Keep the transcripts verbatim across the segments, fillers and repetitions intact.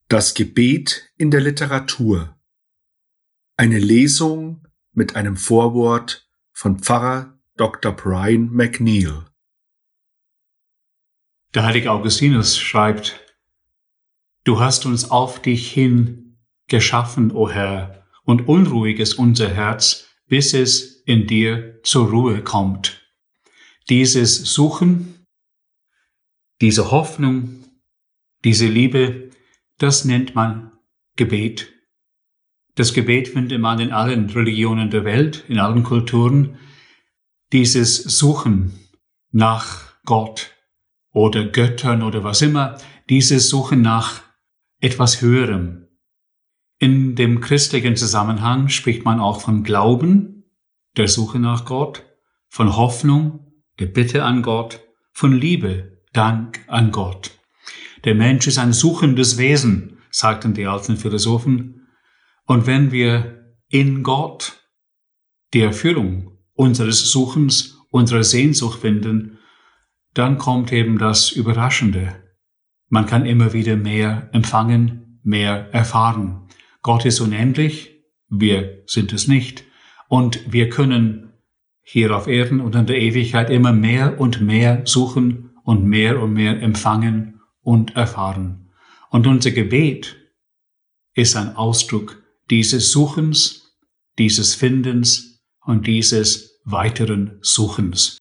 Das Gebet in der Literatur. Eine Lesung mit einem Vorwort von Pfarrer Doktor Brian McNeill. Der heilige Augustinus schreibt: Du hast uns auf dich hin geschaffen, o Herr, und unruhig ist unser Herz, bis es in dir zur Ruhe kommt. Dieses Suchen, diese Hoffnung, diese Liebe, das nennt man Gebet. Das Gebet findet man in allen Religionen der Welt, in allen Kulturen. Dieses Suchen nach Gott oder Göttern oder was immer, dieses Suchen nach etwas Höherem. In dem christlichen Zusammenhang spricht man auch von Glauben, der Suche nach Gott, von Hoffnung, der Bitte an Gott, von Liebe, Dank an Gott. Der Mensch ist ein suchendes Wesen, sagten die alten Philosophen. Und wenn wir in Gott die Erfüllung unseres Suchens, unserer Sehnsucht finden, dann kommt eben das Überraschende. Man kann immer wieder mehr empfangen, mehr erfahren. Gott ist unendlich, wir sind es nicht. Und wir können hier auf Erden und in der Ewigkeit immer mehr und mehr suchen und mehr und mehr empfangen und erfahren. Und unser Gebet ist ein Ausdruck dieses Suchens, dieses Findens und dieses weiteren Suchens.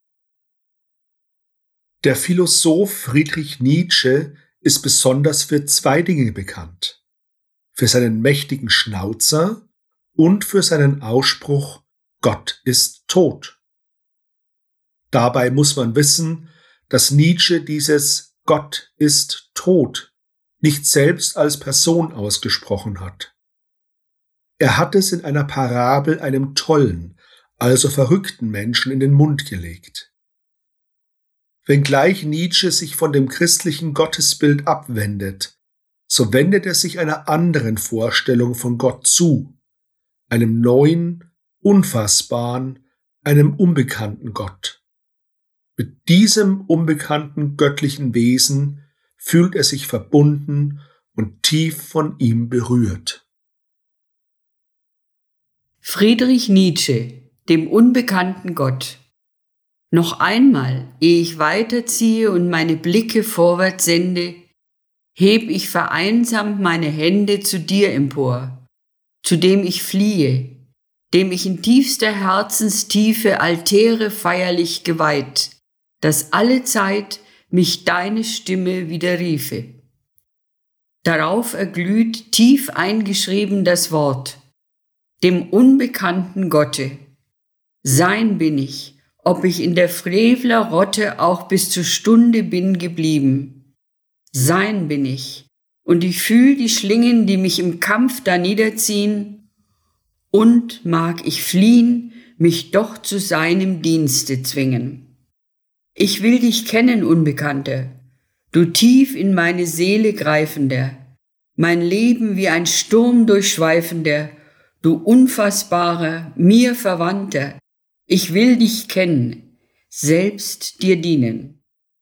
Der Philosoph Friedrich Nietzsche ist besonders für zwei Dinge bekannt: für seinen mächtigen Schnauzer und für seinen Ausspruch, Gott ist tot. Dabei muss man wissen, dass Nietzsche dieses Gott ist tot nicht selbst als Person ausgesprochen hat. Er hat es in einer Parabel einem tollen, also verrückten Menschen in den Mund gelegt. Wenngleich Nietzsche sich von dem christlichen Gottesbild abwendet, so wendet er sich einer anderen Vorstellung von Gott zu, einem neuen, unfassbaren, einem unbekannten Gott. Mit diesem unbekannten göttlichen Wesen fühlt er sich verbunden und tief von ihm berührt. Friedrich Nietzsche, dem unbekannten Gott. Noch einmal, ehe ich weiterziehe und meine Blicke vorwärts sende, heb ich vereinsamt meine Hände zu dir empor, zu dem ich fliehe, dem ich in tiefster Herzenstiefe Altäre feierlich geweiht, dass alle Zeit mich deine Stimme widerriefe. Darauf erglüht tief eingeschrieben das Wort: dem unbekannten Gotte. Sein bin ich, ob ich in der Frevlerrotte auch bis zur Stunde bin geblieben. Sein bin ich, und ich fühl die Schlingen, die mich im Kampf da niederziehen, und mag ich fliehen, mich doch zu seinem Dienste zwingen. Ich will dich kennen, Unbekannter, du tief in meine Seele greifender, mein Leben wie ein Sturm durchschweifender, du unfassbarer, mir Verwandter, ich will dich kennen, selbst dir dienen.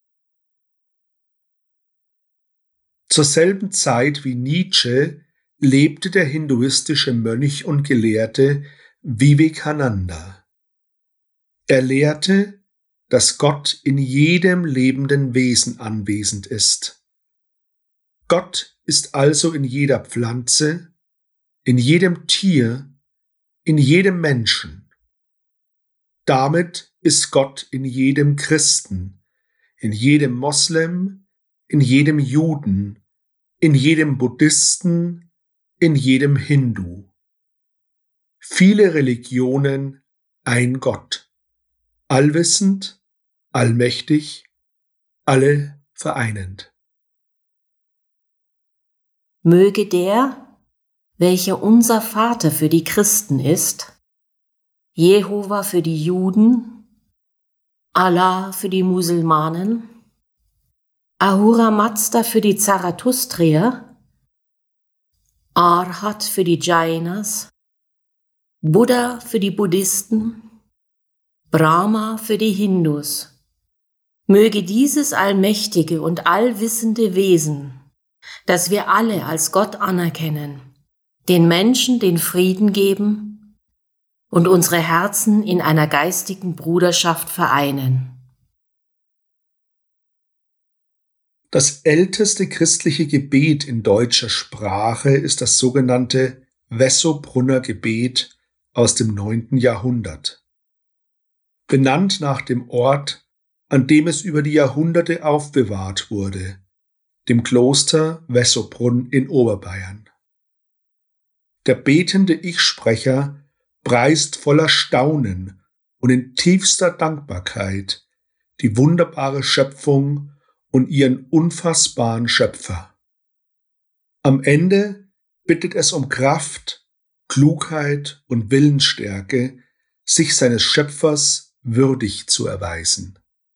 Zur selben Zeit wie Nietzsche lebte der hinduistische Mönch und Gelehrte Vivekananda. Er lehrte, dass Gott in jedem lebenden Wesen anwesend ist. Gott ist also in jeder Pflanze, in jedem Tier, in jedem Menschen. Damit ist Gott in jedem Christen, in jedem Moslem, in jedem Juden, in jedem Buddhisten, in jedem Hindu. Viele Religionen, ein Gott, allwissend, allmächtig, alle vereinend. Möge der, welcher unser Vater für die Christen ist, Jehova für die Juden, Allah für die Muselmanen, Ahura Mazda für die Zarathustrier, Arhat für die Jainas, Buddha für die Buddhisten, Brahma für die Hindus. Möge dieses allmächtige und allwissende Wesen dass wir alle als Gott anerkennen, den Menschen den Frieden geben und unsere Herzen in einer geistigen Bruderschaft vereinen. Das älteste christliche Gebet in deutscher Sprache ist das sogenannte Wessobrunner Gebet aus dem neunten Jahrhundert. Benannt nach dem Ort, an dem es über die Jahrhunderte aufbewahrt wurde, dem Kloster Wessobrunn in Oberbayern. Der betende Ich-Sprecher preist voller Staunen und in tiefster Dankbarkeit die wunderbare Schöpfung und ihren unfassbaren Schöpfer. Am Ende bittet es um Kraft, Klugheit und Willensstärke, sich seines Schöpfers würdig zu erweisen.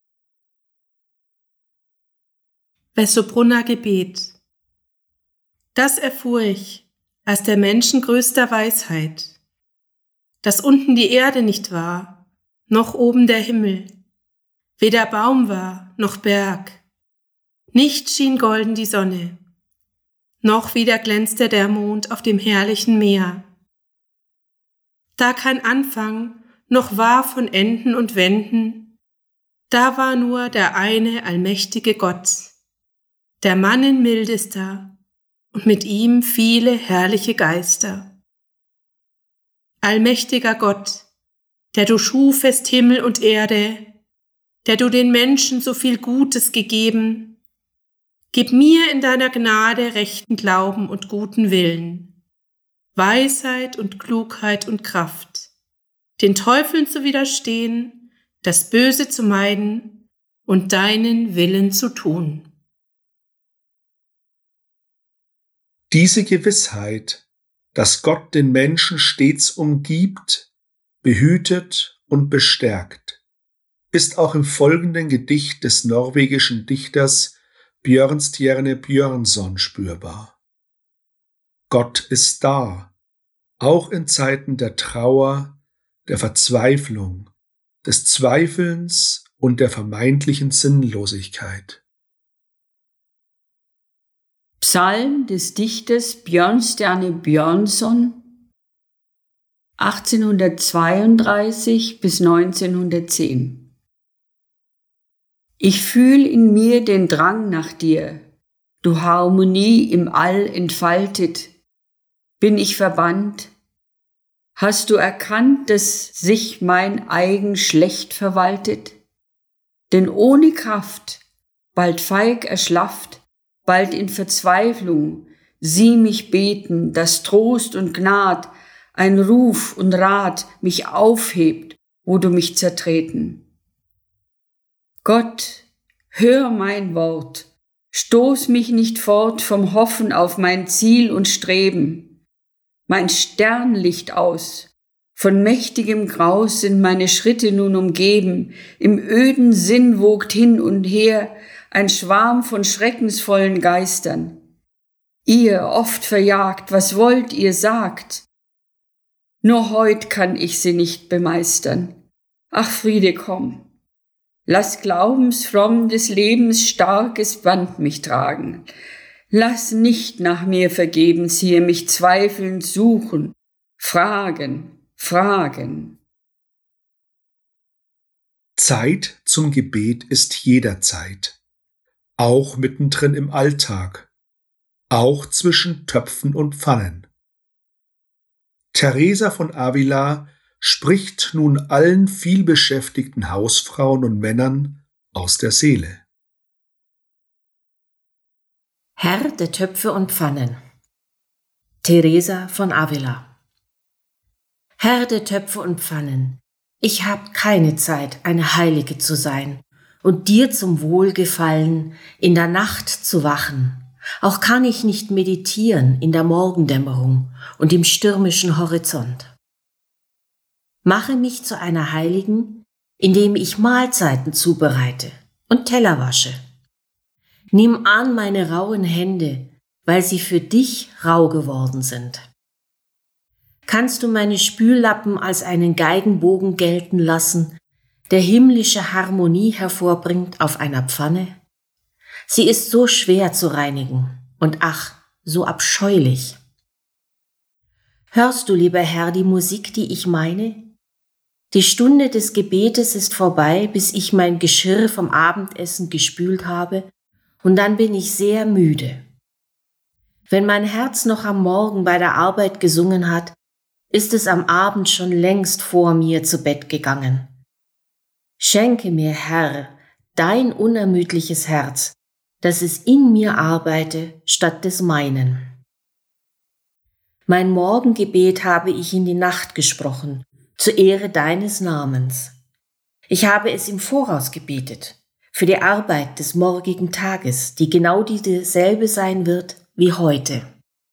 Wessobrunner Gebet. Das erfuhr ich als der Menschen größter Weisheit, dass unten die Erde nicht war, noch oben der Himmel, weder Baum war, noch Berg, nicht schien golden die Sonne, noch wieder glänzte der Mond auf dem herrlichen Meer. Da kein Anfang noch war von Enden und Wänden, da war nur der eine allmächtige Gott, der Mann in mildester und mit ihm viele herrliche Geister. Allmächtiger Gott, der du schufest Himmel und Erde, der du den Menschen so viel Gutes gegeben, gib mir in deiner Gnade rechten Glauben und guten Willen, Weisheit und Klugheit und Kraft, den Teufeln zu widerstehen, das Böse zu meiden und deinen Willen zu tun. Diese Gewissheit, dass Gott den Menschen stets umgibt, behütet und bestärkt, ist auch im folgenden Gedicht des norwegischen Dichters Björnstjerne Björnson spürbar. Gott ist da, auch in Zeiten der Trauer, der Verzweiflung, des Zweifelns und der vermeintlichen Sinnlosigkeit. Psalm des Dichters Björnstjerne Björnson achtzehnhundertzweiunddreißig bis neunzehnhundertzehn. Ich fühl in mir den Drang nach dir, du Harmonie im All entfaltet. Bin ich verbannt? Hast du erkannt, dass sich mein Eigen schlecht verwaltet? Denn ohne Kraft, bald feig erschlafft, bald in Verzweiflung, sieh mich beten, dass Trost und Gnad, ein Ruf und Rat mich aufhebt, wo du mich zertreten. Gott, hör mein Wort, stoß mich nicht fort vom Hoffen auf mein Ziel und Streben. Mein Sternlicht aus, von mächtigem Graus sind meine Schritte nun umgeben, im öden Sinn wogt hin und her ein Schwarm von schreckensvollen Geistern. Ihr, oft verjagt, was wollt ihr, sagt? Nur heut kann ich sie nicht bemeistern. Ach Friede, komm. Lass glaubensfromm des Lebens starkes Band mich tragen. Lass nicht nach mir vergebens hier mich zweifelnd suchen, fragen, fragen. Zeit zum Gebet ist jederzeit, auch mittendrin im Alltag, auch zwischen Töpfen und Pfannen. Teresa von Avila spricht nun allen vielbeschäftigten Hausfrauen und Männern aus der Seele. Herr der Töpfe und Pfannen. Teresa von Avila. Herr der Töpfe und Pfannen, ich hab keine Zeit, eine Heilige zu sein und dir zum Wohlgefallen in der Nacht zu wachen. Auch kann ich nicht meditieren in der Morgendämmerung und im stürmischen Horizont. Mache mich zu einer Heiligen, indem ich Mahlzeiten zubereite und Teller wasche. Nimm an meine rauen Hände, weil sie für dich rau geworden sind. Kannst du meine Spüllappen als einen Geigenbogen gelten lassen, der himmlische Harmonie hervorbringt auf einer Pfanne? Sie ist so schwer zu reinigen und ach, so abscheulich. Hörst du, lieber Herr, die Musik, die ich meine? Die Stunde des Gebetes ist vorbei, bis ich mein Geschirr vom Abendessen gespült habe, und dann bin ich sehr müde. Wenn mein Herz noch am Morgen bei der Arbeit gesungen hat, ist es am Abend schon längst vor mir zu Bett gegangen. Schenke mir, Herr, dein unermüdliches Herz, dass es in mir arbeite statt des meinen. Mein Morgengebet habe ich in die Nacht gesprochen, zur Ehre deines Namens. Ich habe es im Voraus gebetet, für die Arbeit des morgigen Tages, die genau dieselbe sein wird wie heute.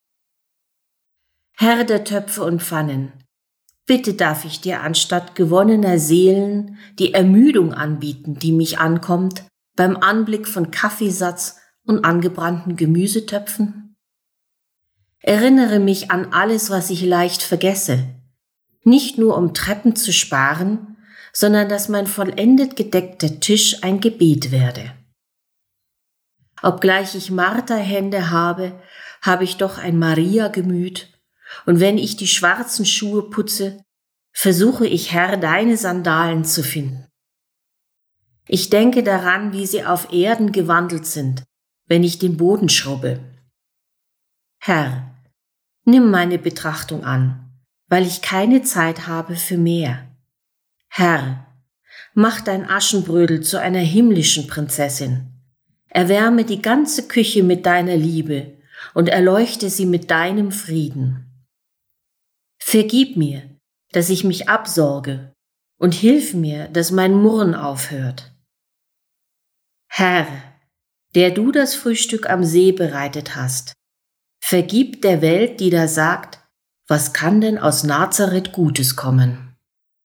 Herr der Töpfe und Pfannen, bitte darf ich dir anstatt gewonnener Seelen die Ermüdung anbieten, die mich ankommt beim Anblick von Kaffeesatz und angebrannten Gemüsetöpfen? Erinnere mich an alles, was ich leicht vergesse, nicht nur um Treppen zu sparen, sondern dass mein vollendet gedeckter Tisch ein Gebet werde. Obgleich ich Marterhände habe, habe ich doch ein Maria-Gemüt, und wenn ich die schwarzen Schuhe putze, versuche ich, Herr, deine Sandalen zu finden. Ich denke daran, wie sie auf Erden gewandelt sind, wenn ich den Boden schrubbe. Herr, nimm meine Betrachtung an, weil ich keine Zeit habe für mehr. Herr, mach dein Aschenbrödel zu einer himmlischen Prinzessin. Erwärme die ganze Küche mit deiner Liebe und erleuchte sie mit deinem Frieden. Vergib mir, dass ich mich absorge, und hilf mir, dass mein Murren aufhört. Herr, der du das Frühstück am See bereitet hast, vergib der Welt, die da sagt, was kann denn aus Nazareth Gutes kommen?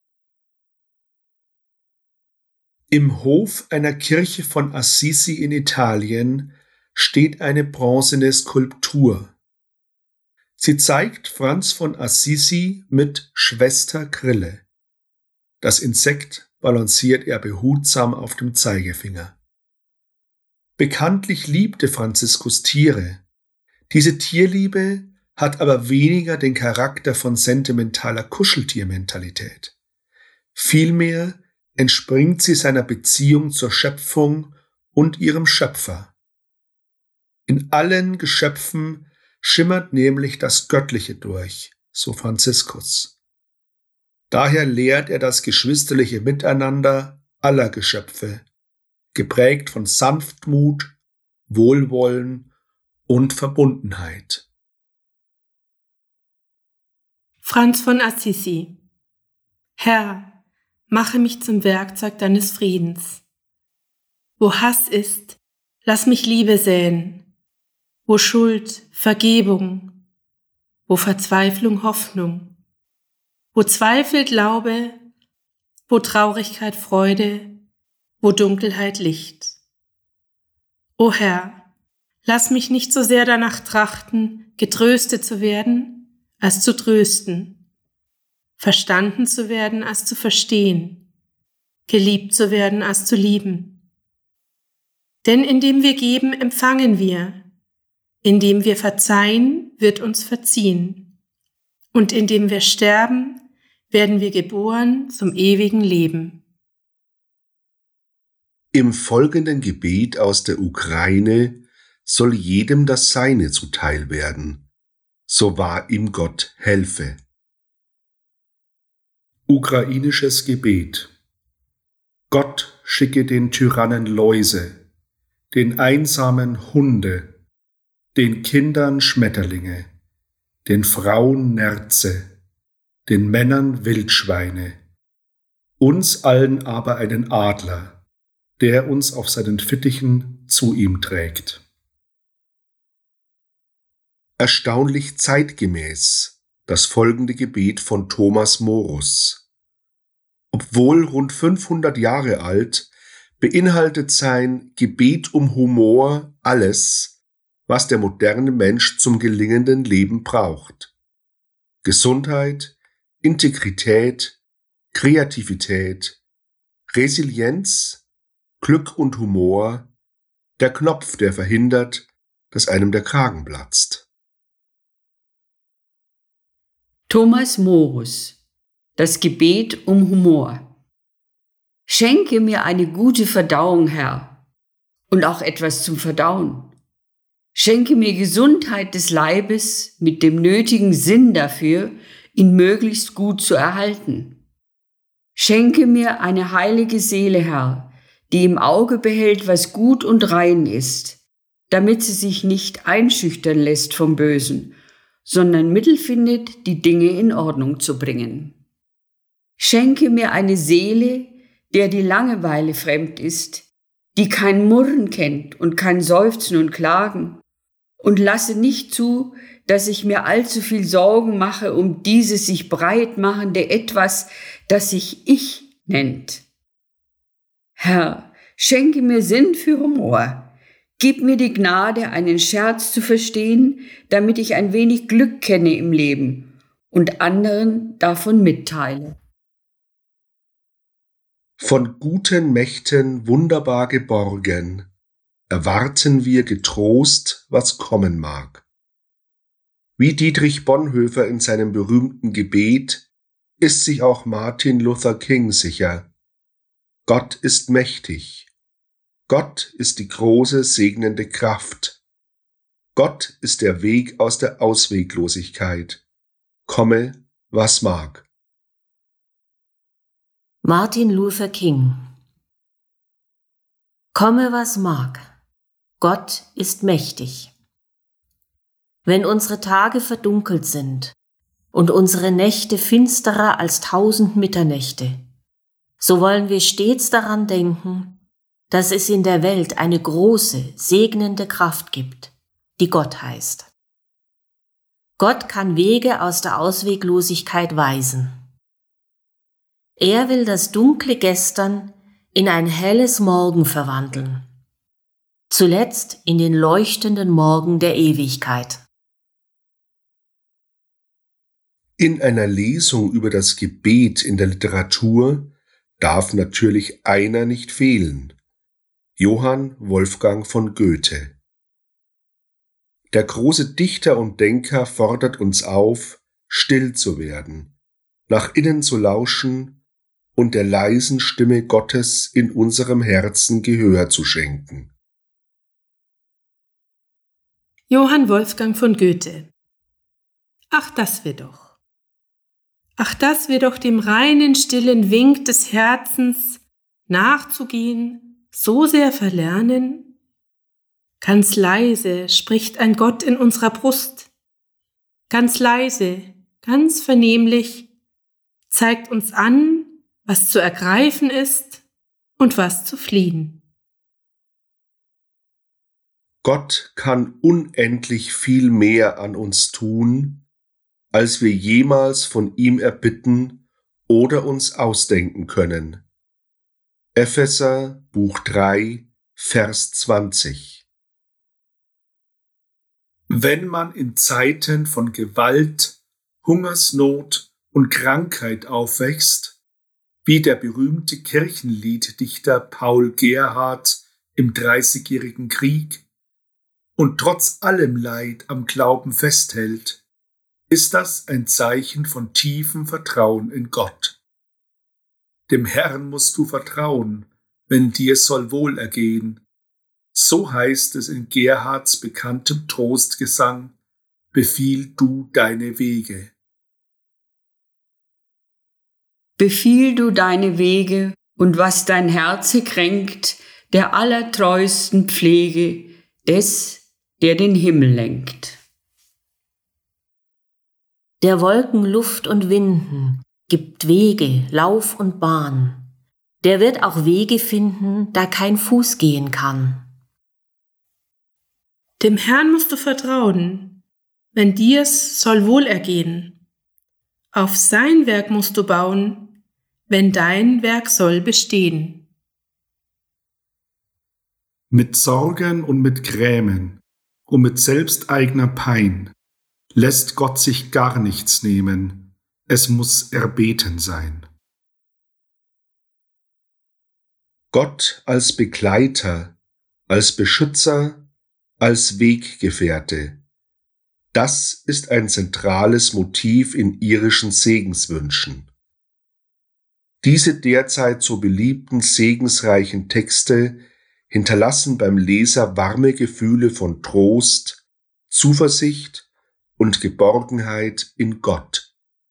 Im Hof einer Kirche von Assisi in Italien steht eine bronzene Skulptur. Sie zeigt Franz von Assisi mit Schwester Grille. Das Insekt balanciert er behutsam auf dem Zeigefinger. Bekanntlich liebte Franziskus Tiere. Diese Tierliebe hat aber weniger den Charakter von sentimentaler Kuscheltiermentalität. Vielmehr entspringt sie seiner Beziehung zur Schöpfung und ihrem Schöpfer. In allen Geschöpfen schimmert nämlich das Göttliche durch, so Franziskus. Daher lehrt er das geschwisterliche Miteinander aller Geschöpfe, geprägt von Sanftmut, Wohlwollen und Verbundenheit. Franz von Assisi. Herr, mache mich zum Werkzeug deines Friedens. Wo Hass ist, lass mich Liebe säen. Wo Schuld, Vergebung, wo Verzweiflung, Hoffnung, wo Zweifel, Glaube, wo Traurigkeit, Freude, wo Dunkelheit, Licht. O Herr, lass mich nicht so sehr danach trachten, getröstet zu werden, als zu trösten, verstanden zu werden, als zu verstehen, geliebt zu werden, als zu lieben. Denn indem wir geben, empfangen wir. Indem wir verzeihen, wird uns verziehen. Und indem wir sterben, werden wir geboren zum ewigen Leben. Im folgenden Gebet aus der Ukraine soll jedem das Seine zuteil werden, so wahr ihm Gott helfe. Ukrainisches Gebet. Gott schicke den Tyrannen Läuse, den einsamen Hunde, den Kindern Schmetterlinge, den Frauen Nerze, den Männern Wildschweine, uns allen aber einen Adler, der uns auf seinen Fittichen zu ihm trägt. Erstaunlich zeitgemäß das folgende Gebet von Thomas Morus. Obwohl rund fünfhundert Jahre alt, beinhaltet sein Gebet um Humor alles, was der moderne Mensch zum gelingenden Leben braucht. Gesundheit, Integrität, Kreativität, Resilienz, Glück und Humor, der Knopf, der verhindert, dass einem der Kragen platzt. Thomas Morus. Das Gebet um Humor. Schenke mir eine gute Verdauung, Herr, und auch etwas zum Verdauen. Schenke mir Gesundheit des Leibes mit dem nötigen Sinn dafür, ihn möglichst gut zu erhalten. Schenke mir eine heilige Seele, Herr, die im Auge behält, was gut und rein ist, damit sie sich nicht einschüchtern lässt vom Bösen, sondern Mittel findet, die Dinge in Ordnung zu bringen. Schenke mir eine Seele, der die Langeweile fremd ist, die kein Murren kennt und kein Seufzen und Klagen, und lasse nicht zu, dass ich mir allzu viel Sorgen mache um dieses sich breit machende Etwas, das sich Ich nennt. Herr, schenke mir Sinn für Humor. Gib mir die Gnade, einen Scherz zu verstehen, damit ich ein wenig Glück kenne im Leben und anderen davon mitteile. Von guten Mächten wunderbar geborgen, erwarten wir getrost, was kommen mag. Wie Dietrich Bonhoeffer in seinem berühmten Gebet ist sich auch Martin Luther King sicher: Gott ist mächtig. Gott ist die große segnende Kraft. Gott ist der Weg aus der Ausweglosigkeit. Komme, was mag. Martin Luther King. Komme, was mag. Gott ist mächtig. Wenn unsere Tage verdunkelt sind und unsere Nächte finsterer als tausend Mitternächte, so wollen wir stets daran denken, dass es in der Welt eine große, segnende Kraft gibt, die Gott heißt. Gott kann Wege aus der Ausweglosigkeit weisen. Er will das dunkle Gestern in ein helles Morgen verwandeln, zuletzt in den leuchtenden Morgen der Ewigkeit. In einer Lesung über das Gebet in der Literatur darf natürlich einer nicht fehlen: Johann Wolfgang von Goethe. Der große Dichter und Denker fordert uns auf, still zu werden, nach innen zu lauschen und der leisen Stimme Gottes in unserem Herzen Gehör zu schenken. Johann Wolfgang von Goethe. Ach, dass wir doch. Ach, dass wir doch dem reinen, stillen Wink des Herzens nachzugehen so sehr verlernen. Ganz leise spricht ein Gott in unserer Brust. Ganz leise, ganz vernehmlich zeigt uns an, was zu ergreifen ist und was zu fliehen. Gott kann unendlich viel mehr an uns tun, als wir jemals von ihm erbitten oder uns ausdenken können. Epheser Buch drei, Vers zwanzig. Wenn man in Zeiten von Gewalt, Hungersnot und Krankheit aufwächst, wie der berühmte Kirchenlieddichter Paul Gerhardt im Dreißigjährigen Krieg, und trotz allem Leid am Glauben festhält, ist das ein Zeichen von tiefem Vertrauen in Gott. Dem Herrn musst du vertrauen, wenn dir soll wohlergehen. So heißt es in Gerhardts bekanntem Trostgesang: Befiehl du deine Wege. Befiehl du deine Wege und was dein Herze kränkt, der allertreusten Pflege des, der den Himmel lenkt. Der Wolken Luft und Winden gibt Wege, Lauf und Bahn. Der wird auch Wege finden, da kein Fuß gehen kann. Dem Herrn musst du vertrauen, wenn dir's soll wohlergehen. Auf sein Werk musst du bauen, wenn dein Werk soll bestehen. Mit Sorgen und mit Grämen und mit selbsteigner Pein lässt Gott sich gar nichts nehmen, es muss erbeten sein. Gott als Begleiter, als Beschützer, als Weggefährte. Das ist ein zentrales Motiv in irischen Segenswünschen. Diese derzeit so beliebten segensreichen Texte hinterlassen beim Leser warme Gefühle von Trost, Zuversicht und Geborgenheit in Gott.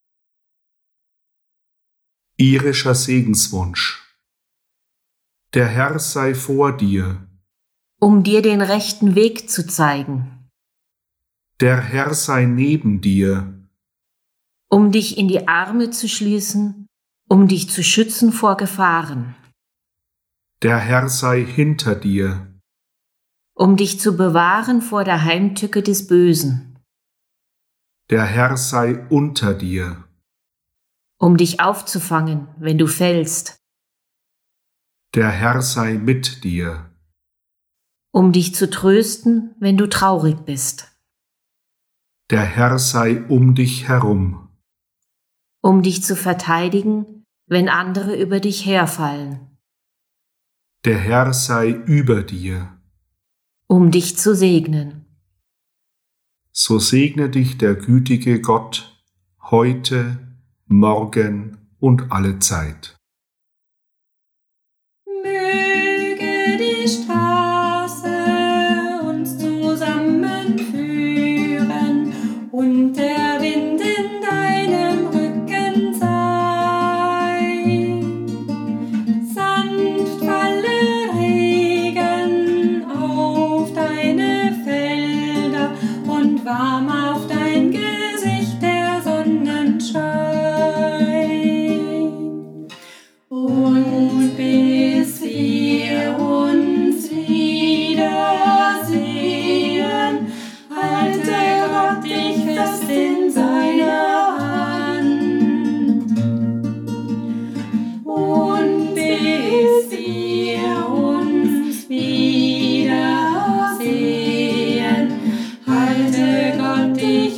Irischer Segenswunsch. Der Herr sei vor dir. Um dir den rechten Weg zu zeigen. Der Herr sei neben dir. Um dich in die Arme zu schließen, um dich zu schützen vor Gefahren. Der Herr sei hinter dir. Um dich zu bewahren vor der Heimtücke des Bösen. Der Herr sei unter dir. Um dich aufzufangen, wenn du fällst. Der Herr sei mit dir. Um dich zu trösten, wenn du traurig bist. Der Herr sei um dich herum. Um dich zu verteidigen, wenn andere über dich herfallen. Der Herr sei über dir. Um dich zu segnen. So segne dich der gütige Gott heute, morgen und alle Zeit. Möge die Straße uns zusammenführen und der Wind in deinem Rücken sein. Sanft falle Regen auf deine Felder und warm auf dein Gesicht der Sonnenschein. Und bis wir uns wiedersehen, halte Gott dich fest in seiner Hand. Und bis wir uns wiedersehen, halte Gott dich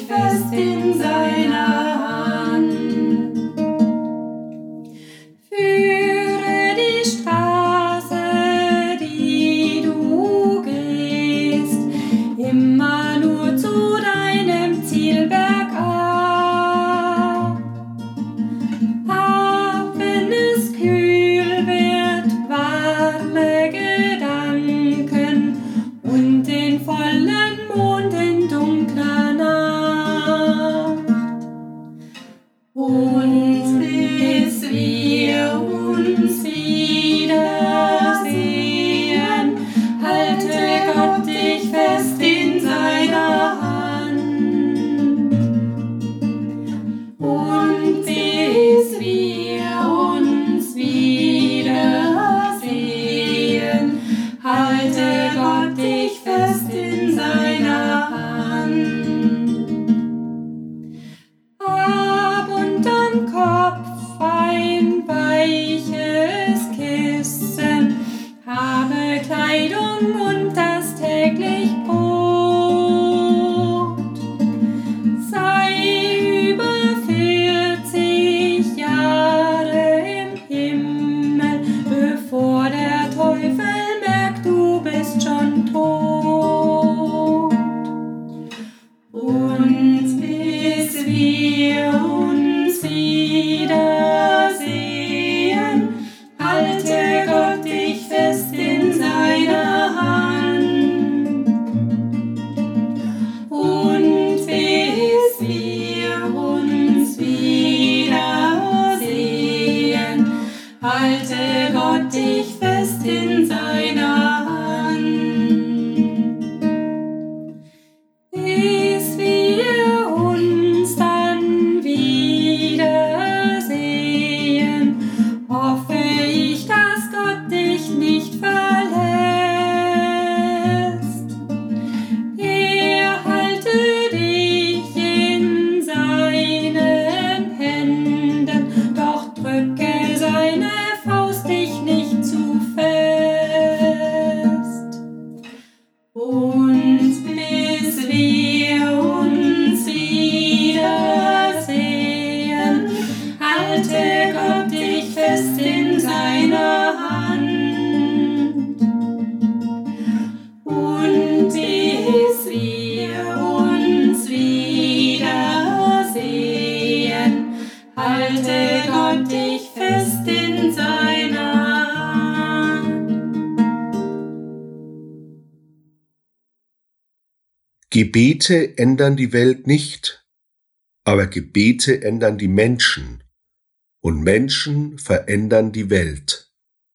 Gebete ändern die Welt nicht, aber Gebete ändern die Menschen und Menschen verändern die Welt.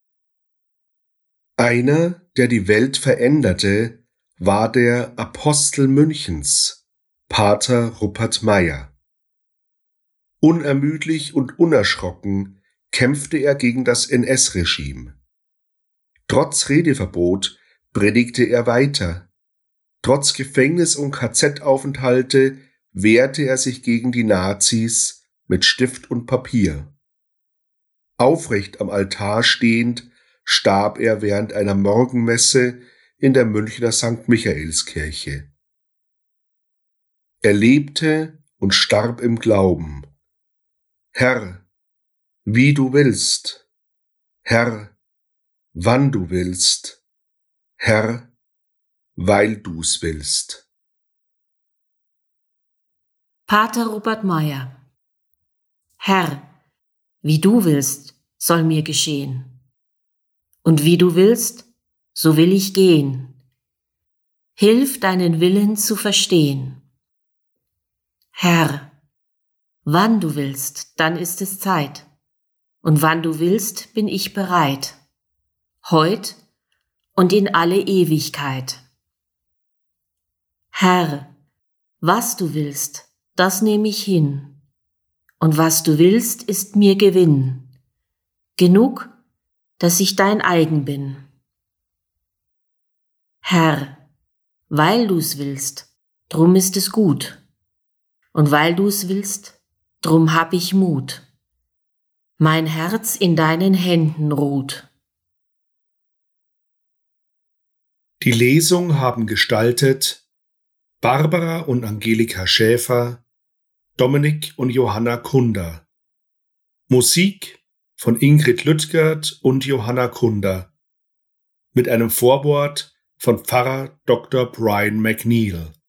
Einer, der die Welt veränderte, war der Apostel Münchens, Pater Rupert Meyer. Unermüdlich und unerschrocken kämpfte er gegen das N S-Regime. Trotz Redeverbot predigte er weiter. Trotz Gefängnis- und K Z-Aufenthalte wehrte er sich gegen die Nazis mit Stift und Papier. Aufrecht am Altar stehend starb er während einer Morgenmesse in der Münchner Sankt Michaelskirche. Er lebte und starb im Glauben. Herr, wie du willst. Herr, wann du willst. Herr, weil du's willst. Pater Rupert Meyer. Herr, wie du willst, soll mir geschehen. Und wie du willst, so will ich gehen. Hilf deinen Willen zu verstehen. Herr, wann du willst, dann ist es Zeit. Und wann du willst, bin ich bereit. Heut und in alle Ewigkeit. Herr, was du willst, das nehme ich hin. Und was du willst, ist mir Gewinn. Genug, dass ich dein eigen bin. Herr, weil du's willst, drum ist es gut. Und weil du's willst, drum hab ich Mut. Mein Herz in deinen Händen ruht. Die Lesung haben gestaltet Barbara und Angelika Schäfer, Dominik und Johanna Kunder. Musik von Ingrid Lüttgert und Johanna Kunder. Mit einem Vorwort von Pfarrer Doktor Brian McNeil.